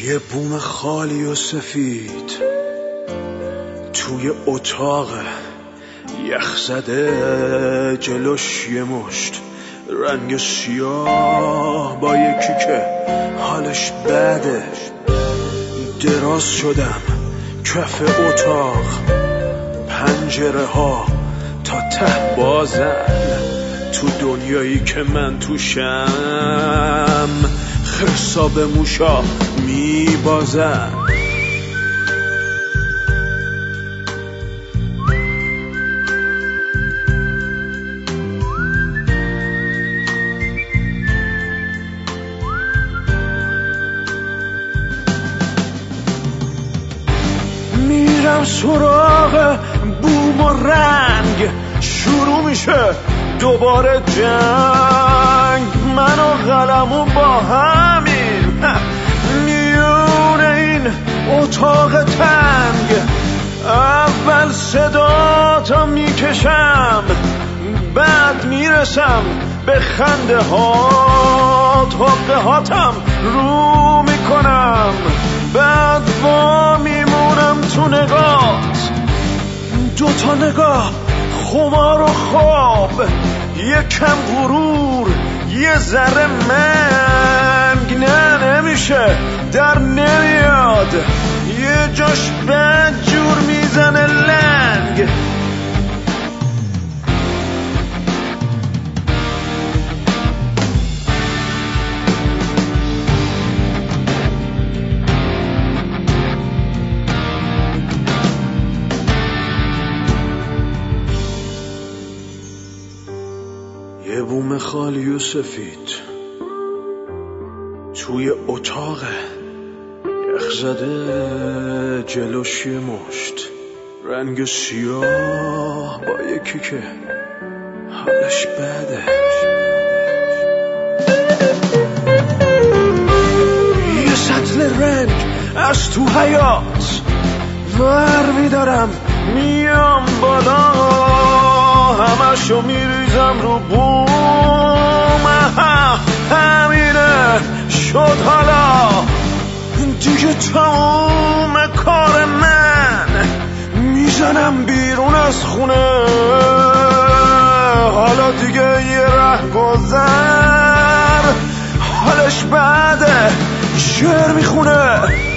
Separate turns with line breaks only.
یه بوم خالی و سفید توی اتاق یخ زده، جلوش یه مشت رنگ سیاه با یکی که حالش بده. دراز شدم کف اتاق، پنجره ها تا ته بازن، تو دنیایی که من توشم خرسا به موشا میبازن. میرم سراغ بوم و رنگ، شروع میشه دوباره جنگ. من و قلمو با همین میون این اتاق تنگ. اول صدا تا میکشم، بعد میرسم به خنده هات، حقه هاتم رو میکنم، بعد با میمونم تو نگات. دوتا نگاه، خمار و خواب، یکم غرور، یه ذره منگ. نه نمیشه، در نمیاد، یه جاش بد جور میزنه لنگ. یه بوم خالی و سفید توی اتاق یخ زده، جلوش یه مشت رنگ سیاه با یکی که حالش بده. یه سطل رنگ از تو حیات ور میدارم، میام بالا، همشو میریزم رو بوم. همینه شد حالا دیگه تموم کار من. میزنم بیرون از خونه، حالا دیگه یه ره گذر، حالش بده، شعر میخونه.